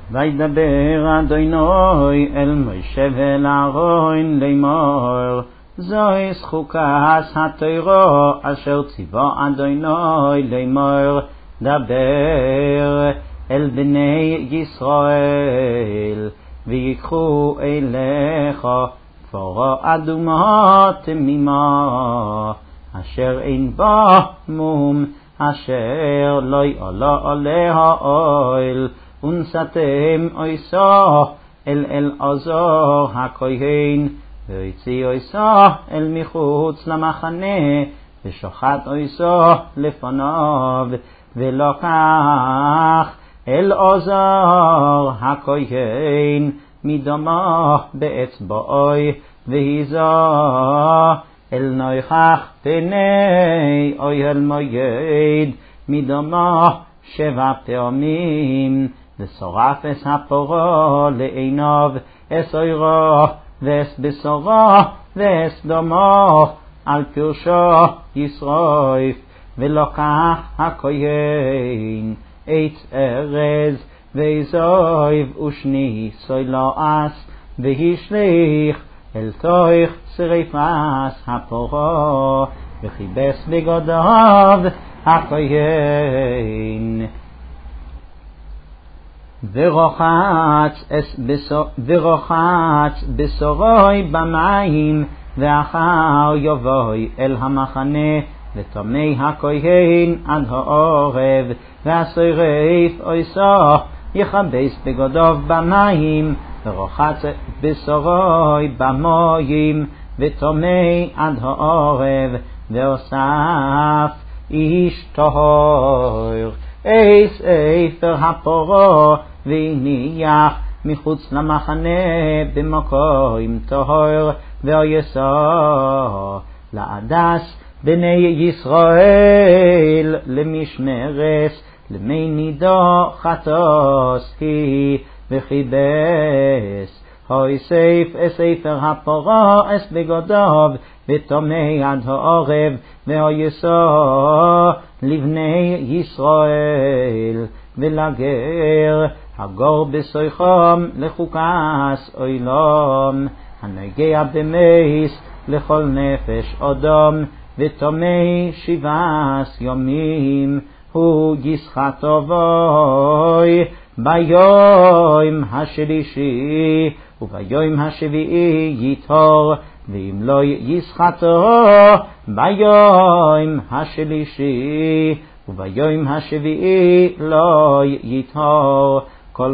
וידבר אדוני אל משה ואל אהרון לאמור, זוהי חוקת התורה אשר ציווה אדוני לאמור, דבר אל בני ישראל ויקחו אליך כפרה אדומה תמימה אשר אין בה מום, אשר לא יעלה עליה אוהל, ונשאתם עושה אל אלעזר הכהן, ויוציא עושה אל מחוץ למחנה, ושחט עושה לפניו, ולקח אלעזר הכהן מדמו באצבעו, והיזה אל נוכח פני אוהל מועד מדמו 7 פעמים, ושרף את הפרה לעיניו, את עירו ואת בשרו ואת דמו על פרשו ישרוף. ולקח הכהן את ארז ויזוב ושני סולעס, והשליך אל תוך שריפת הפרה, וכיבס בגדיו הכהן. ורוחץ בשרוי במים, ואחר יבוא אל המחנה, וטמא הכהן עד הערב, והשרף עושה יכבס בגדיו במים, ורוחץ בשרוי במים, וטמא עד הערב, והוסף איש טהור את ספר הפרה, והניח מחוץ למחנה במקום טהור, ויסע לעדס בני ישראל למשמרס, למי נידו חטוס היא, וכיבס הוסיף ספר הפרה אס בגדיו, וטמא עד הערב, ויסע לבני ישראל ולגר הגור בסויחם לחוקס עולם, הנוגע במס לכל נפש אדם, וטמא 7 ימים, הוא יסחטו בוי ביום השלישי, וביום השביעי יטהר, ואם לא יסחטו ביום השלישי וביום השביעי לא יטהר. כל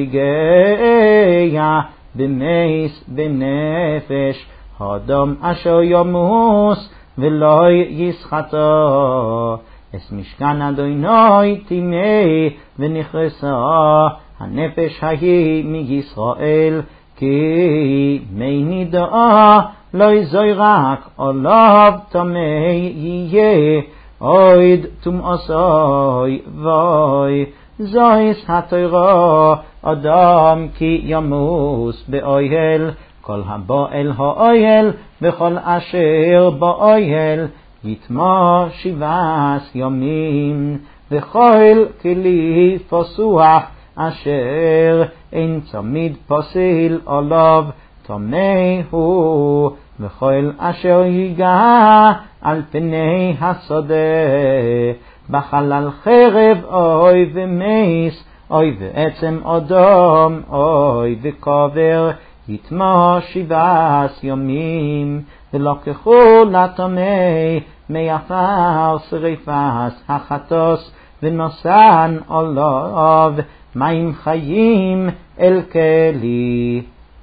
הנוגע במס בנפש האדם אשר ימוס ולא יסחטו, את משכן אדוני טימא ונכרסה הנפש ההיא מישראל, כי מי נידאה לא יזרק עליו טמא יהיה, עוד טומאתו ואוי. זוהי התורה, אדם כי ימוס באוהל, כל הבא אל האוהל וכל אשר באוהל יטמא 7 ימים, וכל כלי פסוח אשר אין צמיד פסיל עליו טמא הוא, וכל אשר ייגע על פני השדה, בחלל חרב אוי ומס, אוי ועצם אדם, אוי וקבר, יטמא 7 ימים. ולקחו לטמא מעפר שריפת החטוס, ונוסן עליו מים חיים אל כלי.